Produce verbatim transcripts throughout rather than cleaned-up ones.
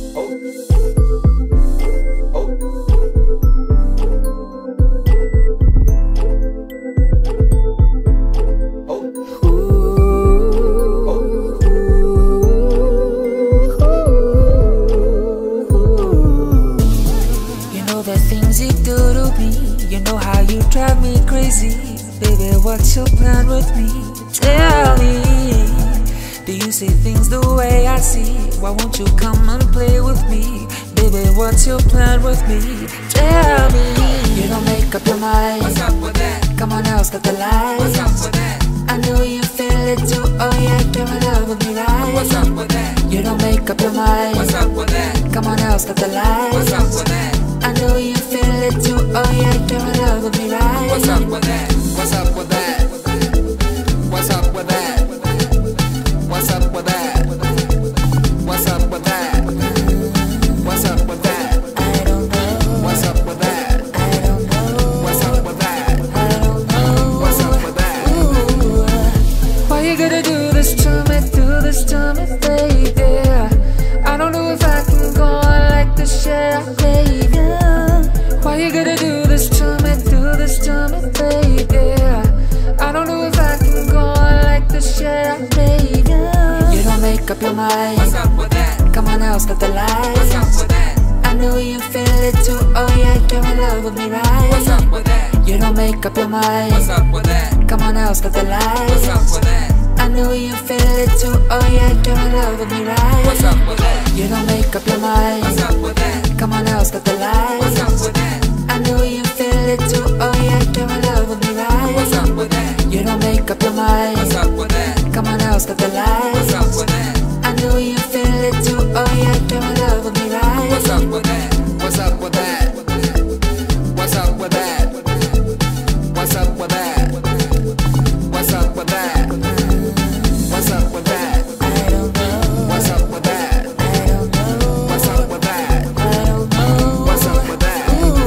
You know how you drive me crazy. Baby, what's your plan with me? Tell me. Do you see things the way I see? Why won't you come and play with me? Baby, what's your plan with me? Tell me. You don't make up your mind. What's up with that? Come on now, start the light. What's up with that? I know you feel it too. Oh yeah, come in love with me, right? What's up with that? You don't make up your mind. What's up with that? Come on now, start the light. What's up with that? I know you feel it too. Oh yeah, come in love with me, right? What's up with that? What's up with that? What's up with that? What's up with that? What's up with that? What's up with that? I don't know. What's up with that? I don't know. What's up with that? I don't know. What's up with that? Ooh. Why you gotta do this to me? Do this to me, baby? I don't know if I can go on like this, yeah, baby. Why you gotta do this to me? Do this to me, baby? I don't know if I can go on like this, yeah, baby. You don't make up your mind. What's up with that? Come on now, start the light. What's up with that? I know you feel it too. Oh yeah, come in love with me, right? What's up with that? You don't make up your mind. What's up with that? Come on now, start the light. What's up with that? I know you feel it too. Oh yeah, come in love with me, right? What's up with that? You don't make up your mind. What's up with that? Come on now, start the light. What's up with that? I know you feel it too. Oh yeah, come in love with me, right? What's up with that? You don't make up your mind. What's up with that? Come on now, start the light. What's up with that? I know you feel it too. Oh yeah, come in love with me, right? What's up with that? What's up with that? What's up with that? What's up with that? What's up with that? What's up with that? I don't know. What's up with that? I don't know. What's up with that? I don't know. What's up with that?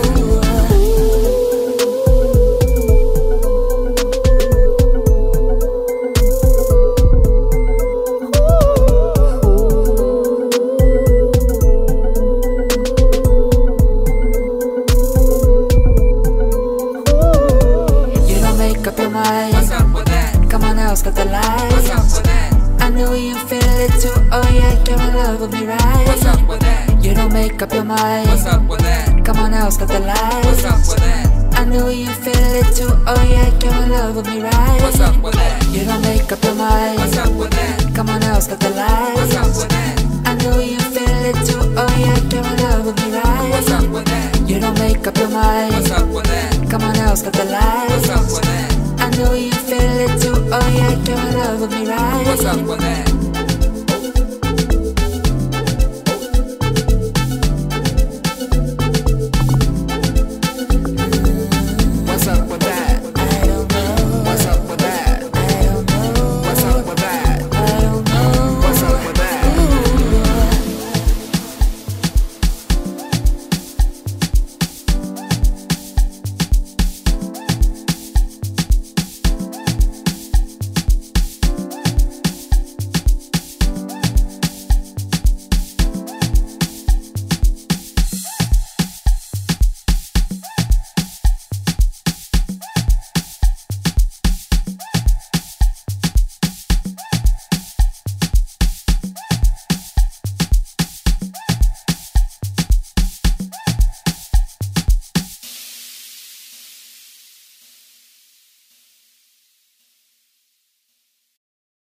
You don't make up your mind. What's up with that? Come on now, start the light. What's up with that? I know you feel it too. Oh yeah, come in love with me, right? What's up with that? You don't make up your mind. What's up with that? Come on now, start the light. What's up with that? I know you feel it too. Oh yeah, come in love with me, right? What's up with that? You don't make up your mind. What's up with that? Come on now, start the light. What's up with that? I know you feel it too. Oh yeah, come in love with me, right? What's up with that? You don't make up your mind. What's up with that? Come on now, start the light. What's up with that? I know you feel it too. Oh yeah, come in love with me, right? What's up with that?